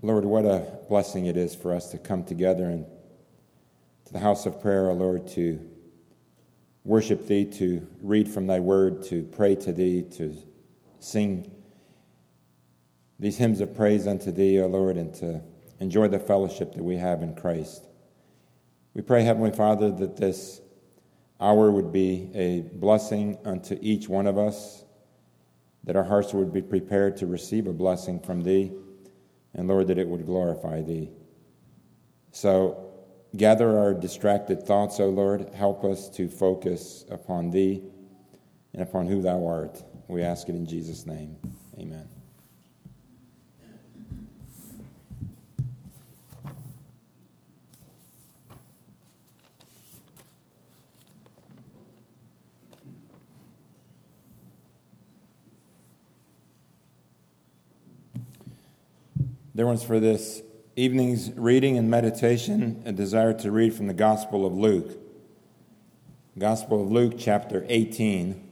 Lord, what a blessing it is for us to come together and to the house of prayer, O Lord, to worship Thee, to read from Thy word, to pray to Thee, to sing these hymns of praise unto Thee, O Lord, and to enjoy the fellowship that we have in Christ. We pray, Heavenly Father, that this hour would be a blessing unto each one of us, that our hearts would be prepared to receive a blessing from Thee, and Lord, that it would glorify Thee. So gather our distracted thoughts, O Lord. Help us to focus upon Thee and upon who Thou art. We ask it in Jesus' name. Amen. There was for this evening's reading and meditation a desire to read from the Gospel of Luke. Gospel of Luke, chapter 18.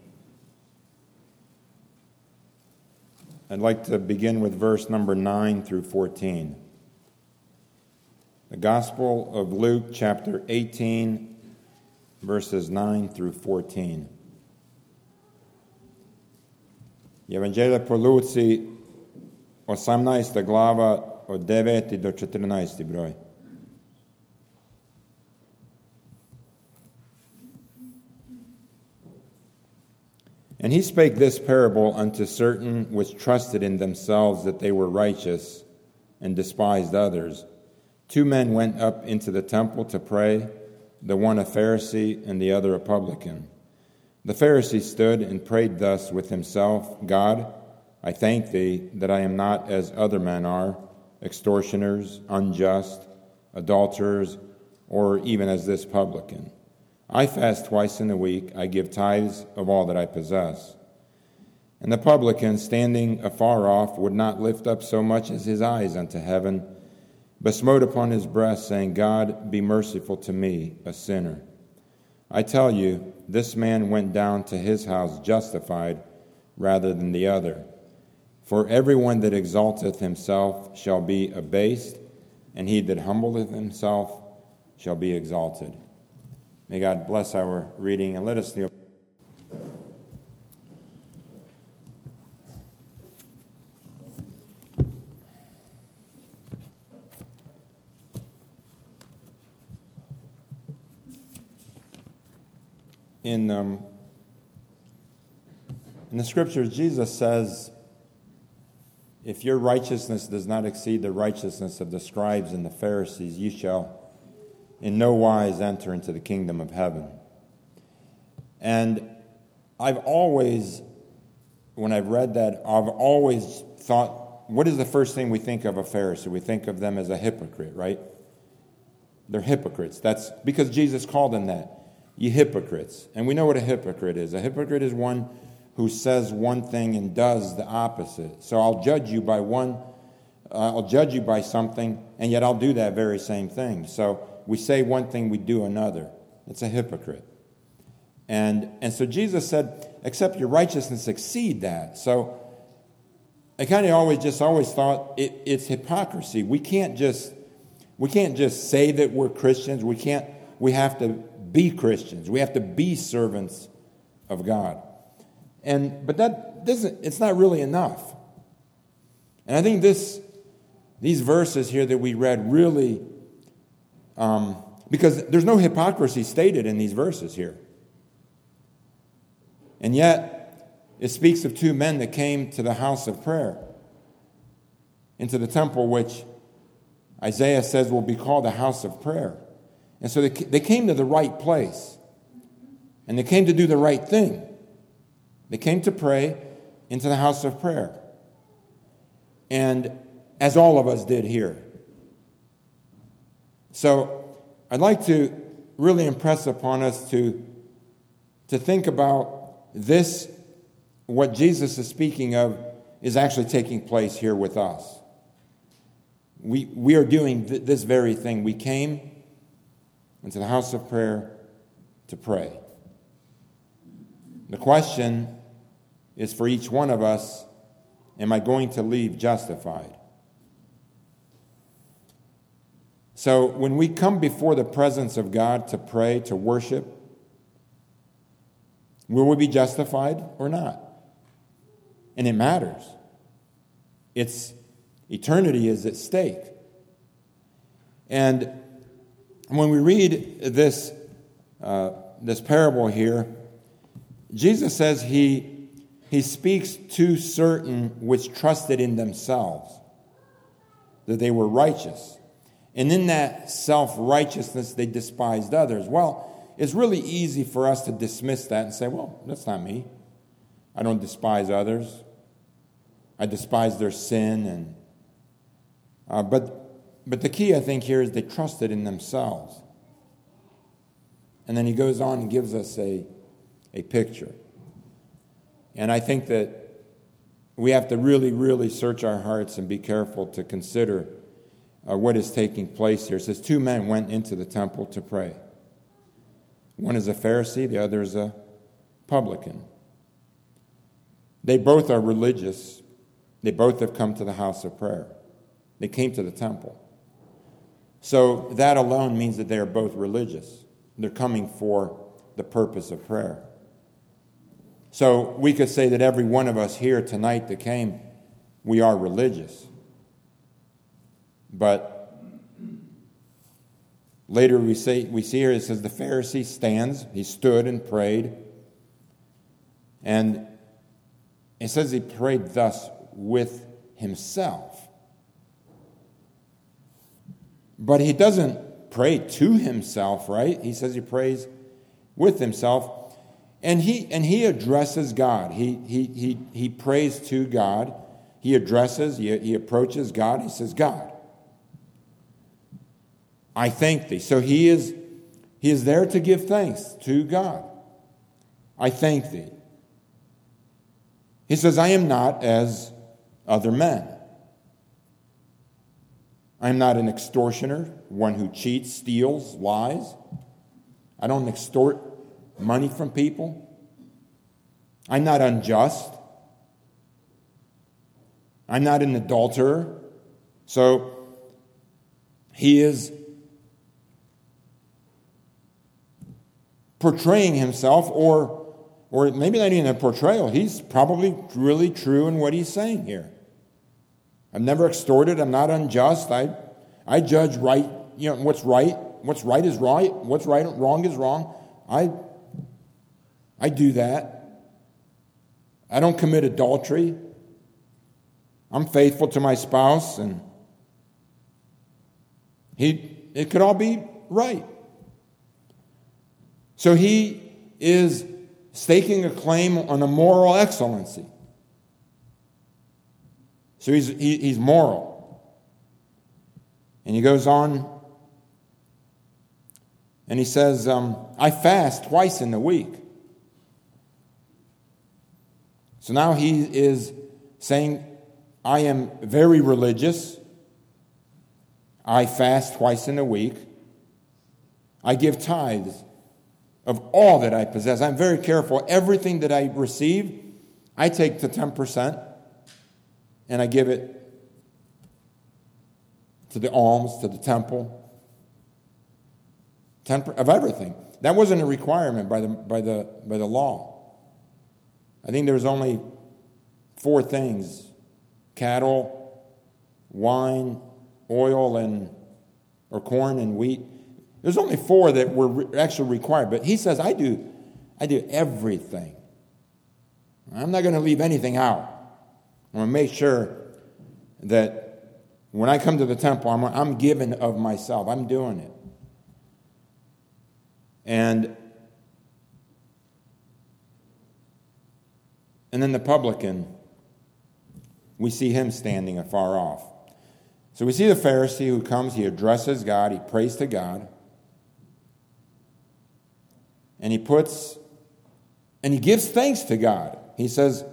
I'd like to begin with verse number 9 through 14. The Gospel of Luke, chapter 18, verses 9 through 14. Evangelje po Luci, 18. glava, od 9. do 14. broj. And he spake this parable unto certain which trusted in themselves that they were righteous, and despised others. 2 men went up into the temple to pray, the one a Pharisee and the other a publican. The Pharisee stood and prayed thus with himself, God, I thank Thee that I am not as other men are, extortioners, unjust, adulterers, or even as this publican. I fast twice in a week, I give tithes of all that I possess. And the publican, standing afar off, would not lift up so much as his eyes unto heaven, but smote upon his breast, saying, God, be merciful to me, a sinner. I tell you, this man went down to his house justified rather than the other. For everyone that exalteth himself shall be abased, and he that humbleth himself shall be exalted. May God bless our reading, and let us kneel. In the Scriptures, Jesus says, if your righteousness does not exceed the righteousness of the scribes and the Pharisees, you shall in no wise enter into the kingdom of heaven. And I've always, when I've read that, I've always thought, what is the first thing we think of a Pharisee? We think of them as a hypocrite, right? They're hypocrites. That's because Jesus called them that. You hypocrites. And we know what a hypocrite is. A hypocrite is one who says one thing and does the opposite. So I'll judge you by something, and yet I'll do that very same thing. So we say one thing, we do another. It's a hypocrite. And so Jesus said, except your righteousness exceed that. So I kind of always thought it's hypocrisy. We can't just say that we're Christians. We have to be Christians. We have to be servants of God. But that doesn't, it's not really enough. And I think these verses here that we read really, because there's no hypocrisy stated in these verses here. And yet, it speaks of 2 men that came to the house of prayer, into the temple, which Isaiah says will be called the house of prayer. And so they came to the right place, and they came to do the right thing. They came to pray into the house of prayer. And as all of us did here. So I'd like to really impress upon us to think about this, what Jesus is speaking of is actually taking place here with us. We are doing this very thing. We came into the house of prayer to pray. The question is for each one of us, am I going to leave justified? So when we come before the presence of God to pray, to worship, will we be justified or not? And it matters. Eternity is at stake. And when we read this parable here, Jesus says he speaks to certain which trusted in themselves, that they were righteous. And in that self-righteousness, they despised others. Well, it's really easy for us to dismiss that and say, well, that's not me. I don't despise others. I despise their sin. But the key, I think, here is they trusted in themselves. And then he goes on and gives us a picture. And I think that we have to really, really search our hearts and be careful to consider what is taking place here. It says 2 men went into the temple to pray. One is a Pharisee, the other is a publican. They both are religious. They both have come to the house of prayer. They came to the temple. So that alone means that they are both religious. They're coming for the purpose of prayer. So we could say that every one of us here tonight that came, we are religious. But later we see here, it says the Pharisee stands, he stood and prayed. And it says he prayed thus with himself. But he doesn't pray to himself, right? He says he prays with himself. And he addresses God. He prays to God. He approaches God. He says, God, I thank thee. So he is there to give thanks to God. I thank thee. He says, I am not as other men. I am not an extortioner, one who cheats, steals, lies. I don't extort money from people. I'm not unjust. I'm not an adulterer. So he is portraying himself, or maybe not even a portrayal. He's probably really true in what he's saying here. I've never extorted. I'm not unjust. I judge right. What's right. What's right is right. What's right, wrong is wrong. I do that. I don't commit adultery. I'm faithful to my spouse, and it could all be right. So he is staking a claim on a moral excellency. So he's moral. And he goes on and he says, I fast twice in the week. So now he is saying, I am very religious. I fast twice in a week. I give tithes of all that I possess. I'm very careful. Everything that I receive, I take to 10%, and I give it to the alms, to the temple. 10% of everything. That wasn't a requirement by the law. I think there was only 4 things: cattle, wine, oil, or corn and wheat. There's only 4 that were actually required. But he says, I do everything. I'm not going to leave anything out. I'm going to make sure that when I come to the temple, I'm giving of myself. I'm doing it. And then the publican, we see him standing afar off. So we see the Pharisee who comes, he addresses God, he prays to God. And he gives thanks to God. He says,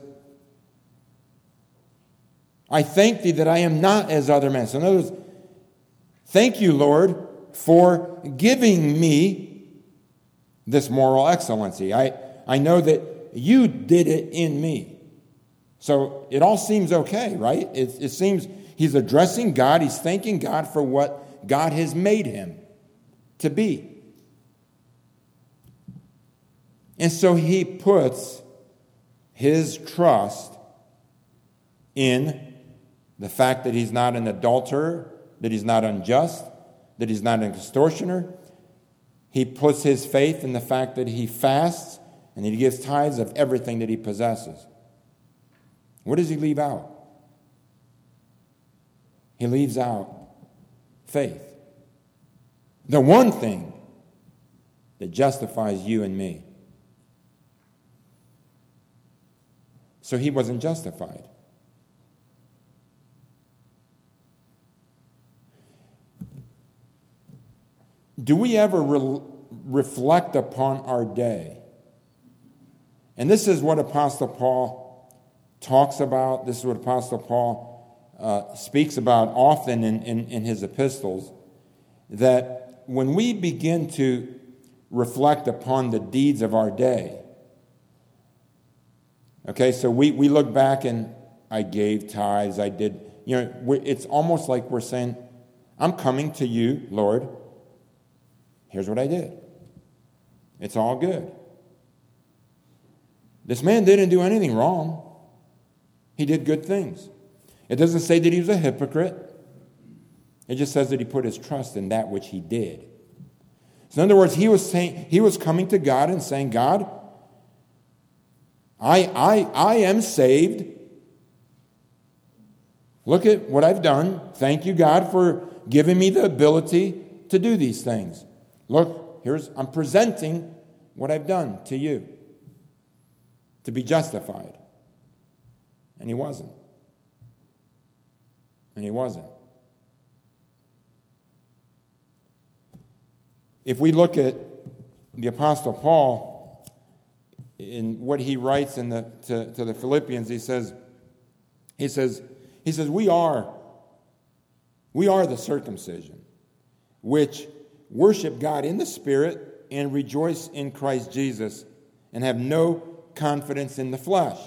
I thank thee that I am not as other men. So in other words, thank you, Lord, for giving me this moral excellency. I know that you did it in me. So it all seems okay, right? It seems he's addressing God. He's thanking God for what God has made him to be. And so he puts his trust in the fact that he's not an adulterer, that he's not unjust, that he's not an extortioner. He puts his faith in the fact that he fasts and he gives tithes of everything that he possesses. What does he leave out? He leaves out faith. The one thing that justifies you and me. So he wasn't justified. Do we ever reflect upon our day? And this is what Apostle Paul talks about. This is what Apostle Paul speaks about often in his epistles, that when we begin to reflect upon the deeds of our day, okay, so we look back and I gave tithes, I did, it's almost like we're saying, I'm coming to you, Lord. Here's what I did. It's all good. This man didn't do anything wrong. He did good things. It doesn't say that he was a hypocrite. It just says that he put his trust in that which he did. So in other words, he was coming to God and saying, God, I am saved. Look at what I've done. Thank you, God, for giving me the ability to do these things. Look, I'm presenting what I've done to you to be justified. And he wasn't. And he wasn't. If we look at the Apostle Paul, in what he writes to the Philippians, he says, we are the circumcision, which worship God in the Spirit and rejoice in Christ Jesus and have no confidence in the flesh.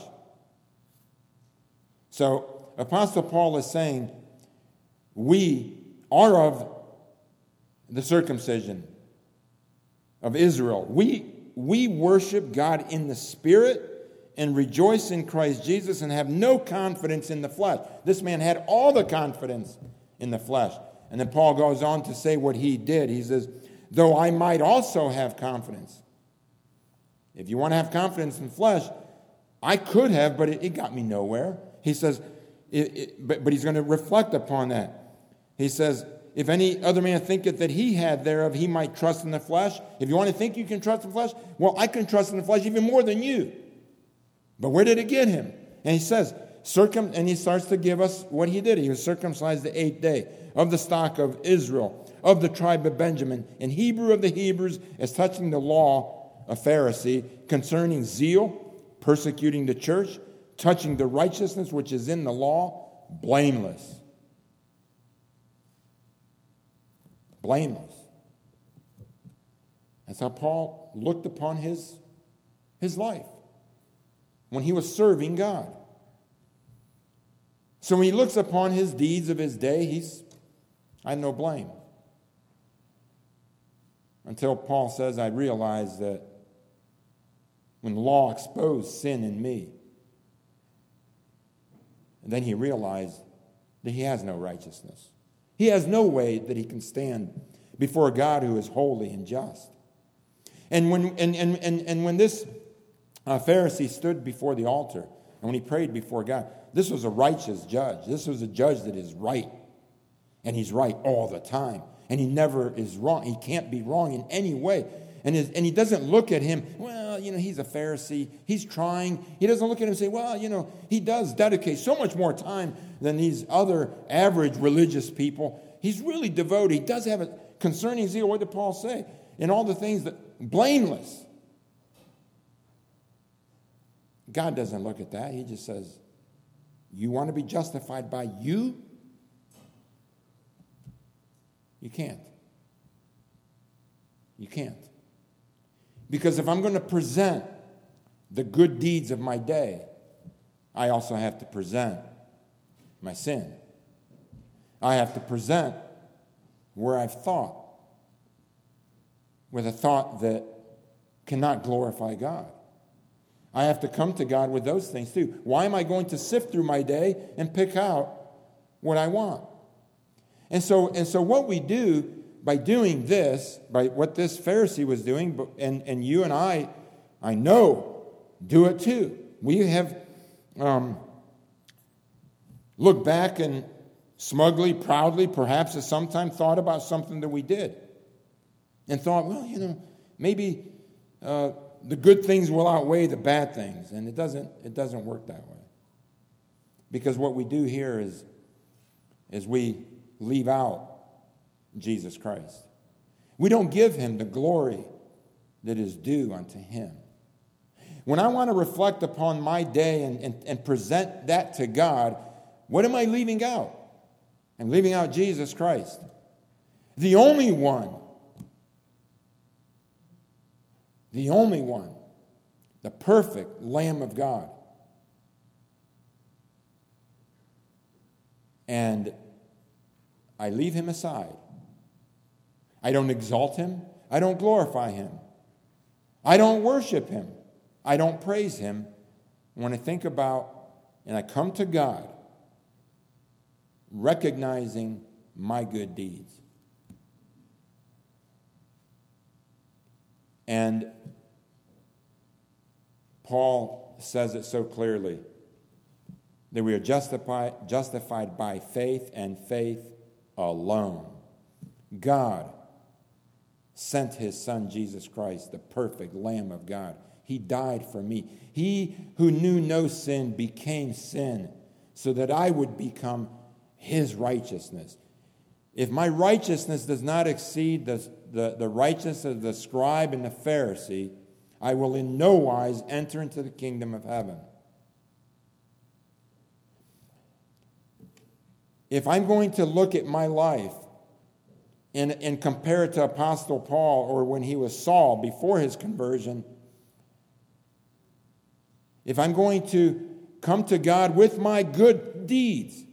So Apostle Paul is saying, we are of the circumcision of Israel. We worship God in the Spirit and rejoice in Christ Jesus and have no confidence in the flesh. This man had all the confidence in the flesh. And then Paul goes on to say what he did. He says, though I might also have confidence. If you want to have confidence in the flesh, I could have, but it got me nowhere. He says, but he's going to reflect upon that. He says, if any other man thinketh that he had thereof, he might trust in the flesh. If you want to think you can trust in the flesh, well, I can trust in the flesh even more than you. But where did it get him? And he says, and he starts to give us what he did. He was circumcised the 8th day, of the stock of Israel, of the tribe of Benjamin, in Hebrew of the Hebrews, as touching the law, a Pharisee, concerning zeal, persecuting the church, touching the righteousness which is in the law, blameless. Blameless. That's how Paul looked upon his life when he was serving God. So when he looks upon his deeds of his day, I have no blame. Until Paul says, I realized that when the law exposed sin in me, and then he realized that he has no righteousness. He has no way that he can stand before a God who is holy and just. And when this Pharisee stood before the altar, and when he prayed before God, this was a righteous judge. This was a judge that is right. And he's right all the time. And he never is wrong. He can't be wrong in any way. And he doesn't look at him, well, he's a Pharisee. He's trying. He doesn't look at him and say, well, he does dedicate so much more time than these other average religious people. He's really devoted. He does have a concerning zeal. What did Paul say? In all the things that, blameless. God doesn't look at that. He just says, you want to be justified by you? You can't. You can't. Because if I'm going to present the good deeds of my day, I also have to present my sin. I have to present where I've thought with a thought that cannot glorify God. I have to come to God with those things too. Why am I going to sift through my day and pick out what I want? And so what we do by doing this, by what this Pharisee was doing, and you and I know, do it too. We have looked back and smugly, proudly, perhaps at some time thought about something that we did. And thought, well, maybe the good things will outweigh the bad things. And it doesn't work that way. Because what we do here is we leave out Jesus Christ. We don't give him the glory that is due unto him. When I want to reflect upon my day and present that to God, what am I leaving out? I'm leaving out Jesus Christ. The only one, the perfect Lamb of God. And I leave him aside. I don't exalt him. I don't glorify him. I don't worship him. I don't praise him. When I think about and I come to God, recognizing my good deeds. And Paul says it so clearly that we are justified by faith and faith alone. God sent his Son, Jesus Christ, the perfect Lamb of God. He died for me. He who knew no sin became sin so that I would become his righteousness. If my righteousness does not exceed the righteousness of the scribe and the Pharisee, I will in no wise enter into the kingdom of heaven. If I'm going to look at my life and compare it to Apostle Paul or when he was Saul before his conversion, if I'm going to come to God with my good deeds,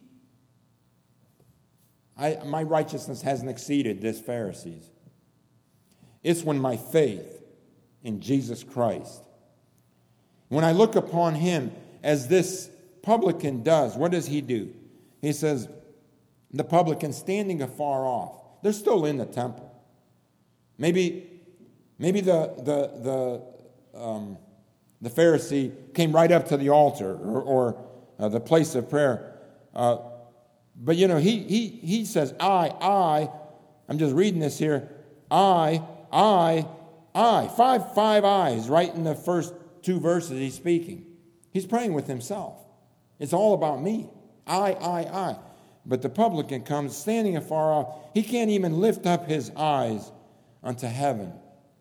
my righteousness hasn't exceeded this Pharisee's. It's when my faith in Jesus Christ, when I look upon him as this publican does, what does he do? He says, the publican standing afar off. They're still in the temple. Maybe the Pharisee came right up to the altar or the place of prayer. But he says, I'm just reading this here. I. Five I's right in the first two verses he's speaking. He's praying with himself. It's all about me. I. But the publican comes standing afar off. He can't even lift up his eyes unto heaven.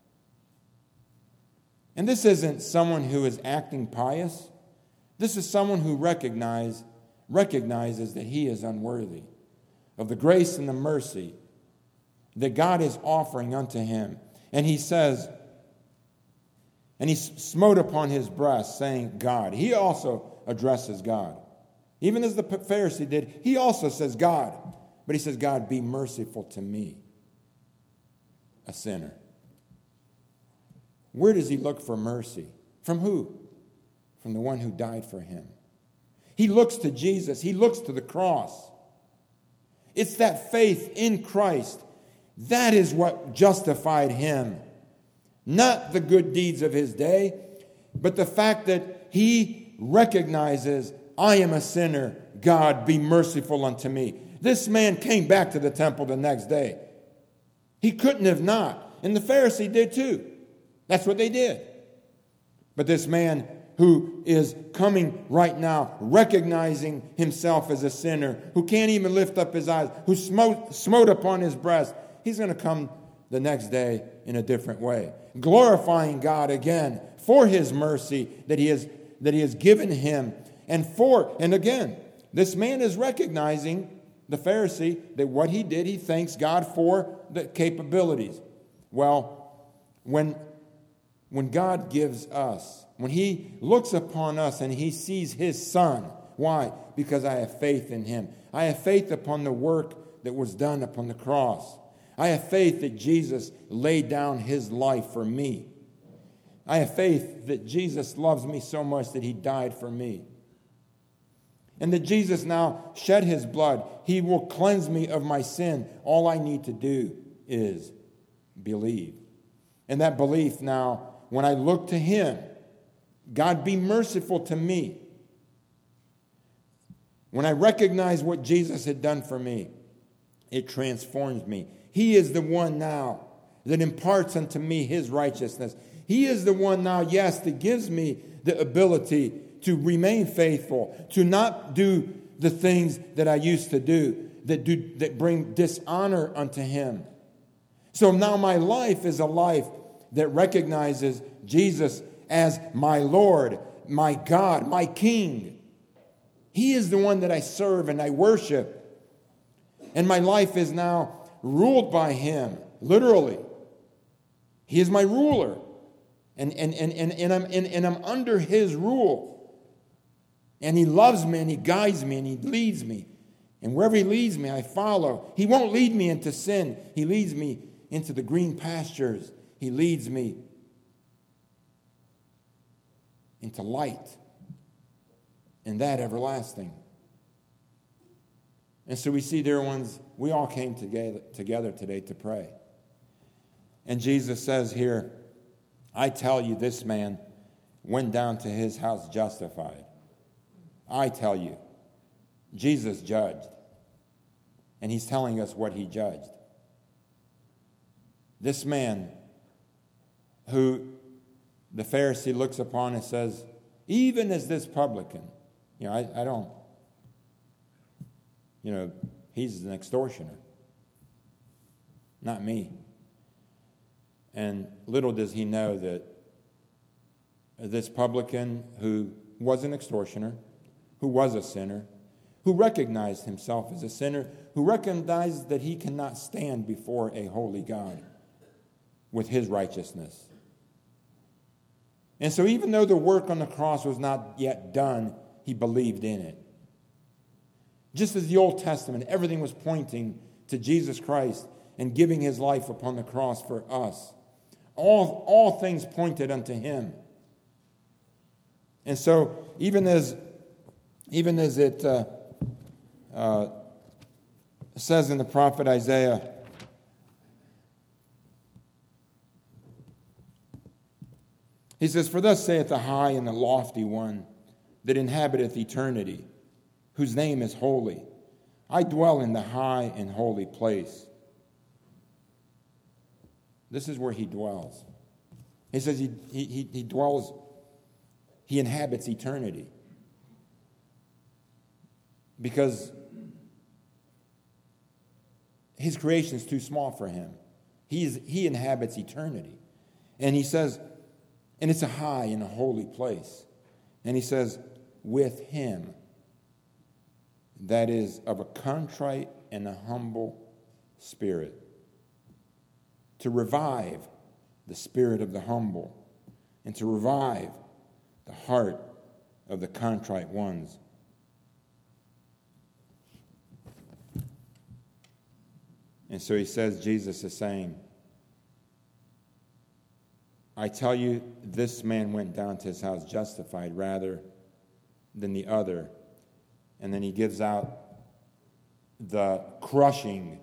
And this isn't someone who is acting pious. This is someone who recognizes that he is unworthy of the grace and the mercy that God is offering unto him. And he says, and he smote upon his breast, saying, God. He also addresses God. Even as the Pharisee did, he also says, God. But he says, God, be merciful to me, a sinner. Where does he look for mercy? From who? From the one who died for him. He looks to Jesus. He looks to the cross. It's that faith in Christ. That is what justified him. Not the good deeds of his day, but the fact that he recognizes, I am a sinner. God, be merciful unto me. This man came back to the temple the next day. He couldn't have not. And the Pharisee did too. That's what they did. But this man who is coming right now, recognizing himself as a sinner, who can't even lift up his eyes, who smote upon his breast, he's going to come the next day in a different way, glorifying God again for his mercy that he has given him. And again, this man is recognizing, the Pharisee, that what he did, he thanks God for the capabilities. Well, when God gives us, when he looks upon us and he sees his Son, why? Because I have faith in him. I have faith upon the work that was done upon the cross. I have faith that Jesus laid down his life for me. I have faith that Jesus loves me so much that he died for me. And that Jesus now shed his blood. He will cleanse me of my sin. All I need to do is believe. And that belief now, when I look to him, God, be merciful to me. When I recognize what Jesus had done for me, it transforms me. He is the one now that imparts unto me his righteousness. He is the one now, yes, that gives me the ability to remain faithful, to not do the things that I used to do, that bring dishonor unto him. So now my life is a life that recognizes Jesus as my Lord, my God, my King. He is the one that I serve and I worship. And my life is now ruled by him, literally. He is my ruler. And I'm under his rule. And he loves me and he guides me and he leads me. And wherever he leads me, I follow. He won't lead me into sin. He leads me into the green pastures. He leads me into light. And that everlasting. And so we see, dear ones, we all came together today to pray. And Jesus says here, I tell you, this man went down to his house justified. I tell you, Jesus judged. And he's telling us what he judged. This man who the Pharisee looks upon and says, even as this publican, I don't, he's an extortioner. Not me. And little does he know that this publican who was an extortioner, who was a sinner, who recognized himself as a sinner, who recognized that he cannot stand before a holy God with his righteousness. And so even though the work on the cross was not yet done, he believed in it. Just as the Old Testament, everything was pointing to Jesus Christ and giving his life upon the cross for us. All things pointed unto him. And so even as it says in the prophet Isaiah, he says, for thus saith the high and the lofty one that inhabiteth eternity, whose name is holy. I dwell in the high and holy place. This is where he dwells. He says he dwells, he inhabits eternity. Because his creation is too small for him. He inhabits eternity. And he says, and it's a high and a holy place. And he says, with him, that is of a contrite and a humble spirit, to revive the spirit of the humble and to revive the heart of the contrite ones. And so he says, Jesus is saying, I tell you, this man went down to his house justified rather than the other. And then he gives out the crushing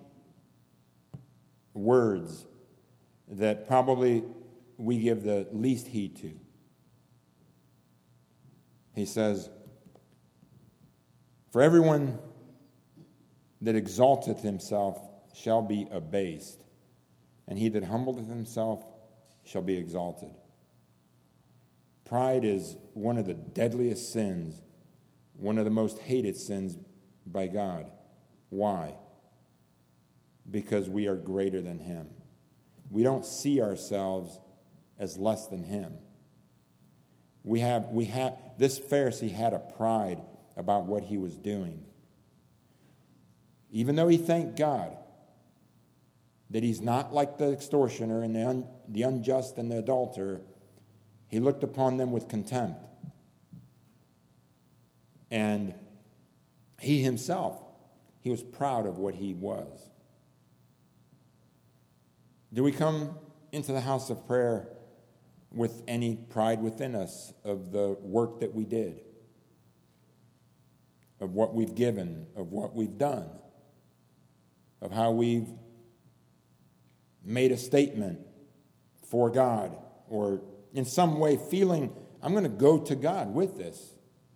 words that probably we give the least heed to. He says, for everyone that exalteth himself shall be abased, and he that humbleth himself shall be exalted. Pride is one of the deadliest sins, one of the most hated sins by God. Why? Because we are greater than him. We don't see ourselves as less than him. This Pharisee had a pride about what he was doing. Even though he thanked God that he's not like the extortioner and the unjust and the adulterer, he looked upon them with contempt. And he himself, he was proud of what he was. Do we come into the house of prayer with any pride within us of the work that we did, of what we've given, of what we've done, of how we've made a statement for God, or in some way feeling, I'm going to go to God with this.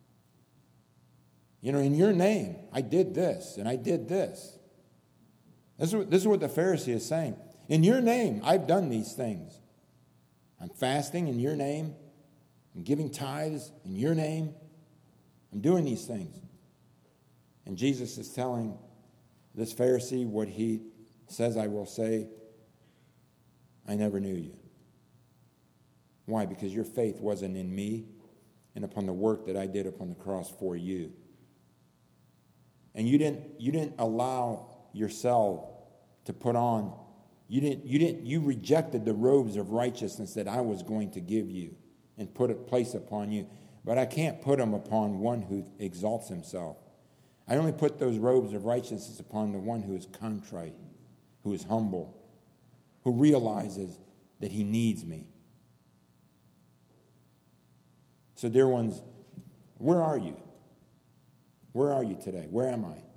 In your name, I did this, and I did this. This is what the Pharisee is saying. In your name, I've done these things. I'm fasting in your name. I'm giving tithes in your name. I'm doing these things. And Jesus is telling this Pharisee what he says, I will say, I never knew you. Why? Because your faith wasn't in me and upon the work that I did upon the cross for you. And you didn't allow yourself to put on, you rejected the robes of righteousness that I was going to give you and place upon you. But I can't put them upon one who exalts himself. I only put those robes of righteousness upon the one who is contrite, who is humble, who realizes that he needs me. So, dear ones, where are you? Where are you today? Where am I?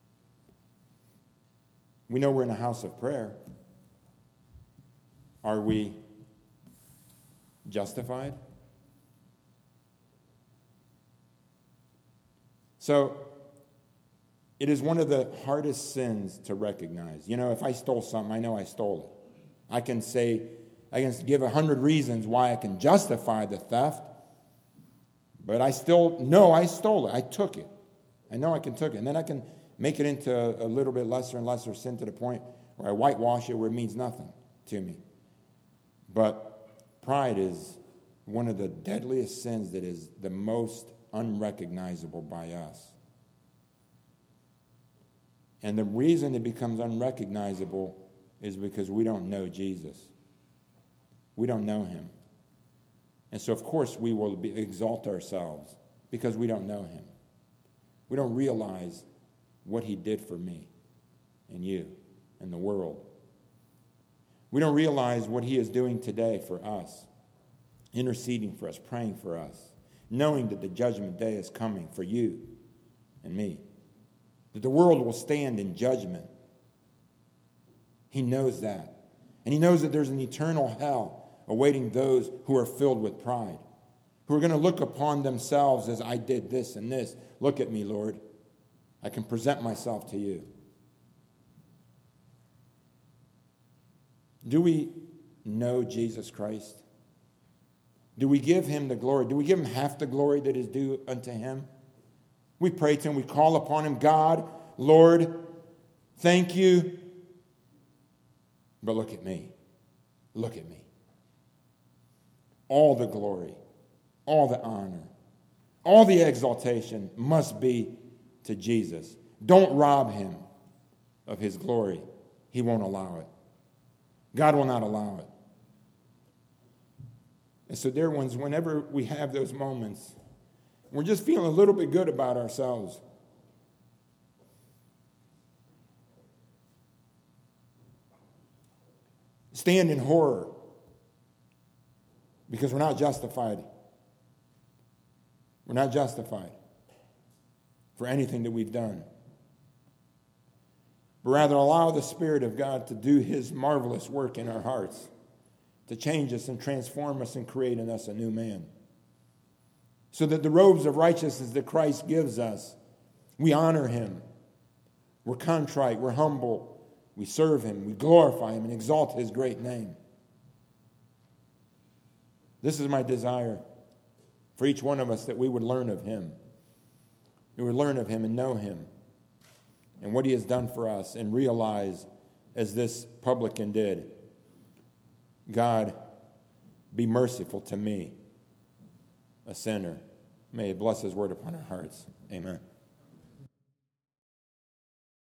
We know we're in a house of prayer. Are we justified? So, it is one of the hardest sins to recognize. If I stole something, I know I stole it. I can give 100 reasons why I can justify the theft, but I still know I stole it. I took it. I know I can take it. And then I can make it into a little bit lesser and lesser sin to the point where I whitewash it where it means nothing to me. But pride is one of the deadliest sins that is the most unrecognizable by us. And the reason it becomes unrecognizable is because we don't know Jesus. We don't know him. And so, of course, we will exalt ourselves because we don't know him. We don't realize what he did for me and you and the world. We don't realize what he is doing today for us, interceding for us, praying for us, knowing that the judgment day is coming for you and me, that the world will stand in judgment. He knows that. And he knows that there's an eternal hell awaiting those who are filled with pride, who are going to look upon themselves as, I did this and this. Look at me, Lord. I can present myself to you. Do we know Jesus Christ? Do we give him the glory? Do we give him half the glory that is due unto him? We pray to him. We call upon him. God, Lord, thank you. But look at me. Look at me. All the glory, all the honor, all the exaltation must be to Jesus. Don't rob him of his glory. He won't allow it. God will not allow it. And so, dear ones, whenever we have those moments, we're just feeling a little bit good about ourselves. Stand in horror because we're not justified. We're not justified for anything that we've done. But rather allow the Spirit of God to do his marvelous work in our hearts, to change us and transform us and create in us a new man. So that the robes of righteousness that Christ gives us, we honor him. We're contrite, we're humble, we serve him, we glorify him and exalt his great name. This is my desire for each one of us, that we would learn of him. We would learn of him and know him and what he has done for us, and realize, as this publican did, God, be merciful to me, a sinner. May he bless his word upon our hearts. Amen.